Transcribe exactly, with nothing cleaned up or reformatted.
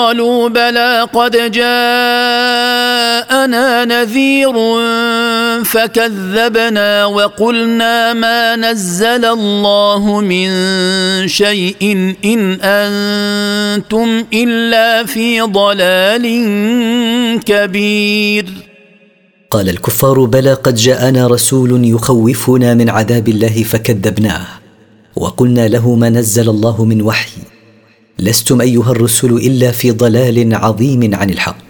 قالوا بلى قد جاءنا نذير فكذبنا وقلنا ما نزل الله من شيء إن أنتم إلا في ضلال كبير. قال الكفار بلى قد جاءنا رسول يخوفنا من عذاب الله فكذبناه وقلنا له ما نزل الله من وحي، لستم أيها الرسل إلا في ضلال عظيم عن الحق.